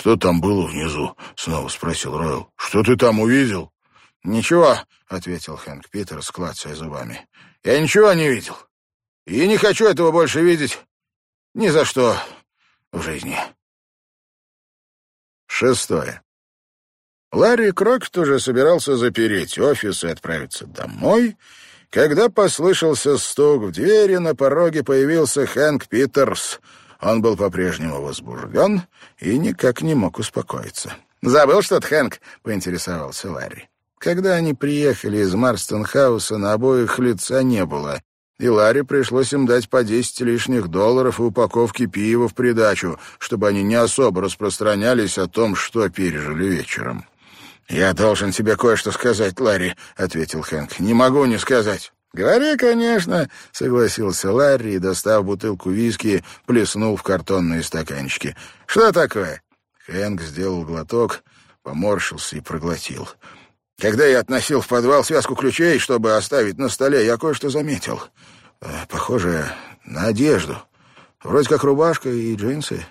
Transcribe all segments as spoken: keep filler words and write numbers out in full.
«Что там было внизу?» — снова спросил Ройл. «Что ты там увидел?» «Ничего», — ответил Хэнк Питерс, клацая зубами. «Я ничего не видел. И не хочу этого больше видеть ни за что в жизни». Шестое. Ларри Крокет уже собирался запереть офис и отправиться домой, когда послышался стук в двери, на пороге появился Хэнк Питерс. Он был по-прежнему возбужден и никак не мог успокоиться. «Забыл что-то, Хэнк?» — поинтересовался Ларри. Когда они приехали из Марстон-хауса, на обоих лица не было, и Ларри пришлось им дать по десять лишних долларов и упаковки пива в придачу, чтобы они не особо распространялись о том, что пережили вечером. «Я должен тебе кое-что сказать, Ларри», — ответил Хэнк. «Не могу не сказать». «Говори, конечно», — согласился Ларри и, достав бутылку виски, плеснул в картонные стаканчики. «Что такое?» Хэнк сделал глоток, поморщился и проглотил. «Когда я относил в подвал связку ключей, чтобы оставить на столе, я кое-что заметил. Похоже на одежду. Вроде как рубашка и джинсы.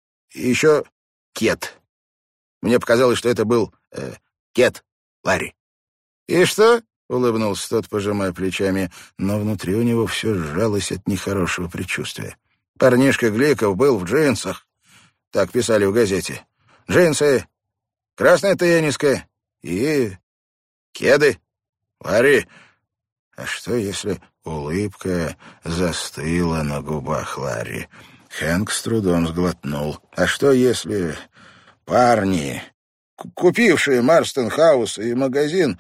И еще кет. Мне показалось, что это был э, кет, Ларри». «И что?» — улыбнулся тот, пожимая плечами, но внутри у него все сжалось от нехорошего предчувствия. «Парнишка Гликов был в джинсах. Так писали в газете. Джинсы, красная тенниска и кеды. Ларри, а что, если...» Улыбка застыла на губах Ларри. Хэнк с трудом сглотнул. «А что, если парни, купившие Марстон-хаус и магазин,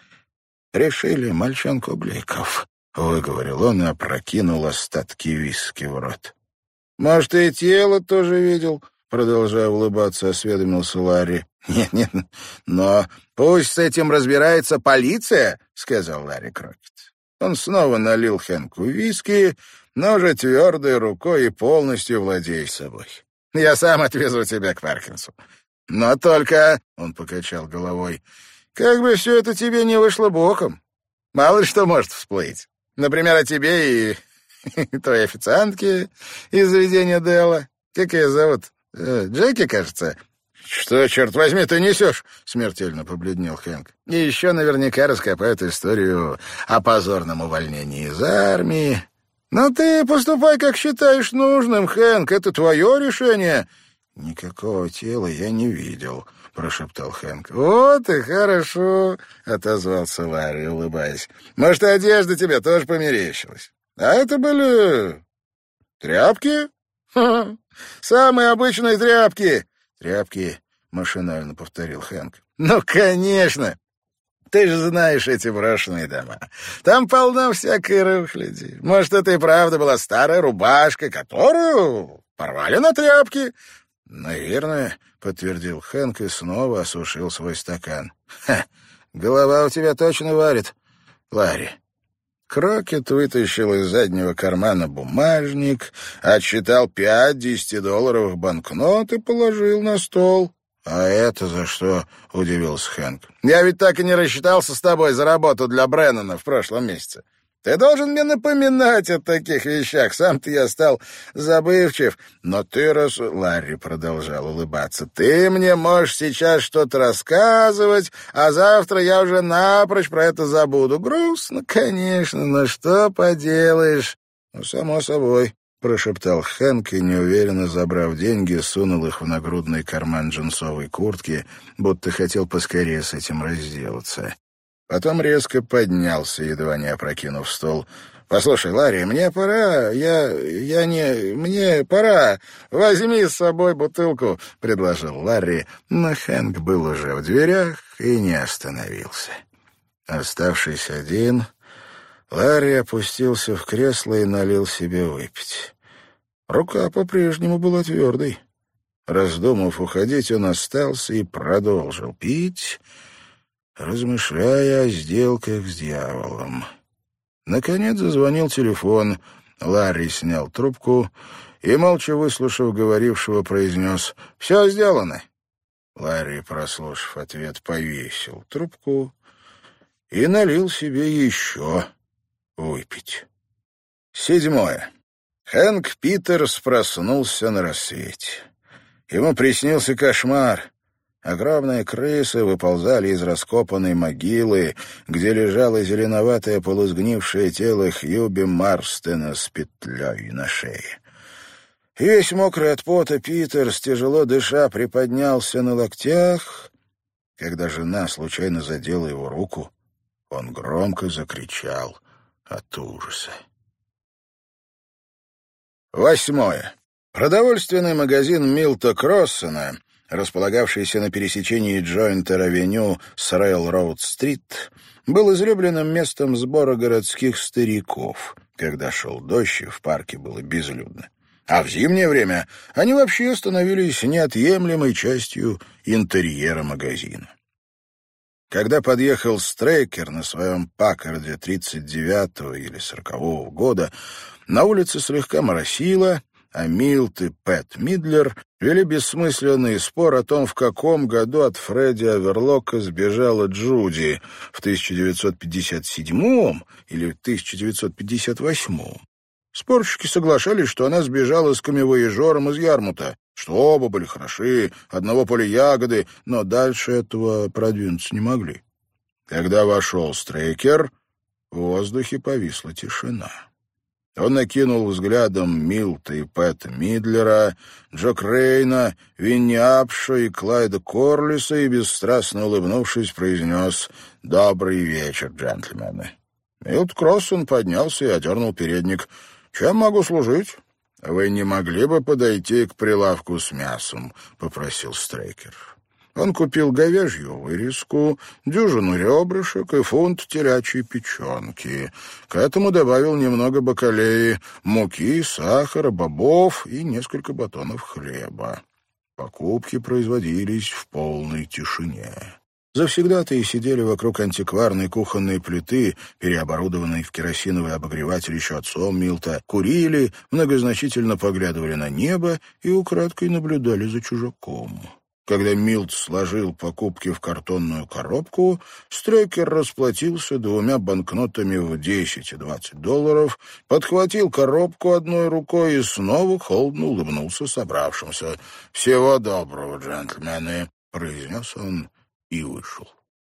решили мальчонку Гликов?» — выговорил он и опрокинул остатки виски в рот. «Может, и тело тоже видел?» — продолжая улыбаться, осведомился Ларри. «Нет, нет, но пусть с этим разбирается полиция», — сказал Ларри Крокет. Он снова налил Хэнку виски, но уже твердой рукой и полностью владея собой. «Я сам отвезу тебя к Паркинсу. Но только...» — он покачал головой. «Как бы все это тебе не вышло боком. Мало ли что может всплыть. Например, о тебе и твоей официантке из заведения Делла. Как ее зовут? Джеки, кажется?» «Что, черт возьми, ты несешь?» — смертельно побледнел Хэнк. «И еще наверняка раскопают историю о позорном увольнении из армии. Но ты поступай, как считаешь нужным, Хэнк, это твое решение». «Никакого тела я не видел», — прошептал Хэнк. «Вот и хорошо», — отозвался Ларри, улыбаясь. «Может, и одежда тебе тоже померещилась. А это были тряпки? Ха-ха. Самые обычные тряпки». «Тряпки», — машинально повторил Хэнк. «Ну, конечно! Ты же знаешь эти брошенные дома. Там полно всякой рухляди. Может, это и правда была старая рубашка, которую порвали на тряпки?» «Наверное», — подтвердил Хэнк и снова осушил свой стакан. «Ха! Голова у тебя точно варит, Ларри». Крокет вытащил из заднего кармана бумажник, отсчитал пять десятидолларовых банкнот и положил на стол. «А это за что?» — удивился Хэнк. «Я ведь так и не рассчитался с тобой за работу для Бреннана в прошлом месяце. Ты должен мне напоминать о таких вещах. Сам-то я стал забывчив. Но ты раз...» — Ларри продолжал улыбаться. «Ты мне можешь сейчас что-то рассказывать, а завтра я уже напрочь про это забуду. Грустно, конечно, но что поделаешь?» «Ну, само собой», — прошептал Хэнк и, неуверенно забрав деньги, сунул их в нагрудный карман джинсовой куртки, будто хотел поскорее с этим разделаться. Потом резко поднялся, едва не опрокинув стол. «Послушай, Ларри, мне пора, я... я не... мне пора. Возьми с собой бутылку», — предложил Ларри, но Хэнк был уже в дверях и не остановился. Оставшись один, Ларри опустился в кресло и налил себе выпить. Рука по-прежнему была твердой. Раздумав уходить, он остался и продолжил пить, размышляя о сделках с дьяволом. Наконец зазвонил телефон. Ларри снял трубку и, молча выслушав говорившего, произнес: «Все сделано». Ларри, прослушав ответ, повесил трубку и налил себе еще выпить. Седьмое. Хэнк Питерс проснулся на рассвете. Ему приснился кошмар. Огромные крысы выползали из раскопанной могилы, где лежало зеленоватое полусгнившее тело Хьюби Марстена с петлей на шее. Весь мокрый от пота Питерс, тяжело дыша, приподнялся на локтях. Когда жена случайно задела его руку, он громко закричал от ужаса. Восьмое. Продовольственный магазин Милта Кроссона, располагавшийся на пересечении Джойнтер-авеню с Рейлроуд-стрит, был излюбленным местом сбора городских стариков. Когда шел дождь, и в парке было безлюдно. А в зимнее время они вообще становились неотъемлемой частью интерьера магазина. Когда подъехал Стрейкер на своем Паккарде тридцать девятого или сорокового года, на улице слегка моросило, а Милт и Пэт Мидлер вели бессмысленный спор о том, в каком году от Фредди Аверлока сбежала Джуди, в тысяча девятьсот пятьдесят седьмом или в тысяча девятьсот пятьдесят восьмом. Спорщики соглашались, что она сбежала с камевояжером из Ярмута, что оба были хороши, одного поля ягоды, но дальше этого продвинуться не могли. Когда вошел Стрейкер, в воздухе повисла тишина. Он накинул взглядом Милта и Пэта Мидлера, Джо Крейна, Винни Апша и Клайда Корлиса и, бесстрастно улыбнувшись, произнес «Добрый вечер, джентльмены». Милт Кроссон поднялся и одернул передник. «Чем могу служить?» «Вы не могли бы подойти к прилавку с мясом?» — попросил Стрейкер. Он купил говяжью вырезку, дюжину ребрышек и фунт телячьей печенки. К этому добавил немного бакалеи, муки, сахара, бобов и несколько батонов хлеба. Покупки производились в полной тишине. Завсегдатаи сидели вокруг антикварной кухонной плиты, переоборудованной в керосиновый обогреватель еще отцом Милта, курили, многозначительно поглядывали на небо и украдкой наблюдали за чужаком. Когда Милт сложил покупки в картонную коробку, Стрейкер расплатился двумя банкнотами в десять и двадцать долларов, подхватил коробку одной рукой и снова холодно улыбнулся собравшимся. «Всего доброго, джентльмены», — произнес он и вышел.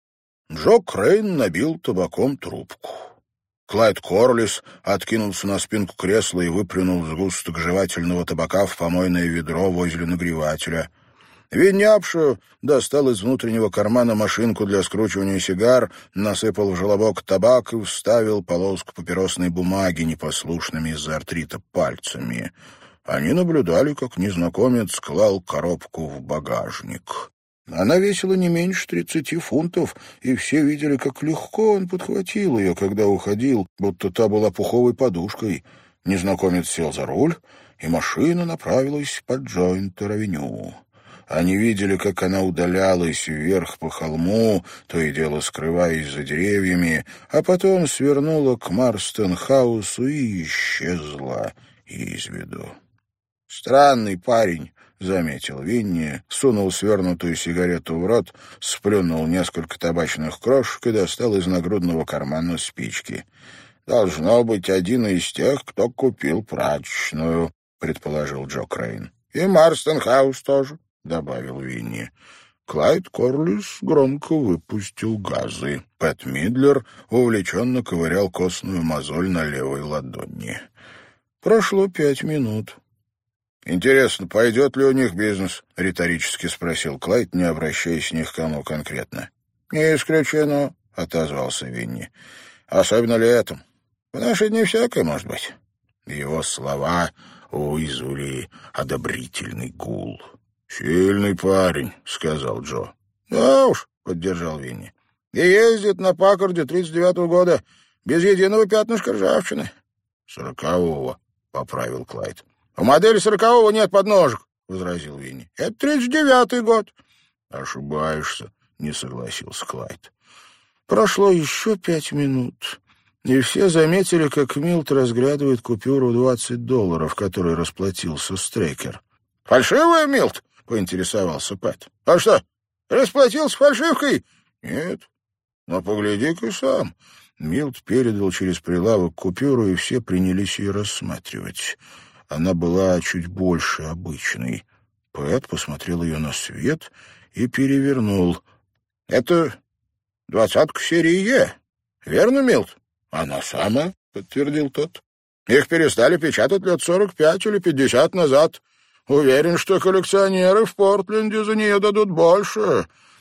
Джо Крейн набил табаком трубку. Клайд Корлис откинулся на спинку кресла и выплюнул сгусток жевательного табака в помойное ведро возле нагревателя. Винни Апша достал из внутреннего кармана машинку для скручивания сигар, насыпал в желобок табак и вставил полоску папиросной бумаги непослушными из-за артрита пальцами. Они наблюдали, как незнакомец клал коробку в багажник. Она весила не меньше тридцати фунтов, и все видели, как легко он подхватил ее, когда уходил, будто та была пуховой подушкой. Незнакомец сел за руль, и машина направилась по Джойнтер-авеню. Они видели, как она удалялась вверх по холму, то и дело скрываясь за деревьями, а потом свернула к Марстен-хаусу и исчезла из виду. «Странный парень», — заметил Винни, сунул свернутую сигарету в рот, сплюнул несколько табачных крошек и достал из нагрудного кармана спички. «Должно быть один из тех, кто купил прачечную», — предположил Джо Крейн. «И Марстен-хаус тоже», — добавил Винни. Клайд Корлис громко выпустил газы. Пэт Мидлер увлеченно ковырял костную мозоль на левой ладони. Прошло пять минут. «Интересно, пойдет ли у них бизнес?» — риторически спросил Клайд, не обращаясь ни к кому конкретно. «Не исключено», — отозвался Винни. «Особенно летом. В наши дни всякое может быть». Его слова вызвали одобрительный гул. «Сильный парень», — сказал Джо. «Да уж», — поддержал Винни. «И ездит на Паккарде тридцать девятого года, без единого пятнышка ржавчины». «Сорокового», — поправил Клайд. «У модели сорокового нет подножек», — возразил Винни. «Это тридцать девятый год». «Ошибаешься», — не согласился Клайд. Прошло еще пять минут, и все заметили, как Милт разглядывает купюру в двадцать долларов, которой расплатился Стрейкер. «Фальшивая, Милт?» — поинтересовался Пэт. «А что, расплатился фальшивкой?» «Нет. Но погляди-ка сам». Милт передал через прилавок купюру, и все принялись ее рассматривать. Она была чуть больше обычной. Пэт посмотрел ее на свет и перевернул. — Это двадцатка серии Е, верно, Милт? — Она самая, — подтвердил тот. — Их перестали печатать лет сорок пять или пятьдесят назад. Уверен, что коллекционеры в Портленде за нее дадут больше.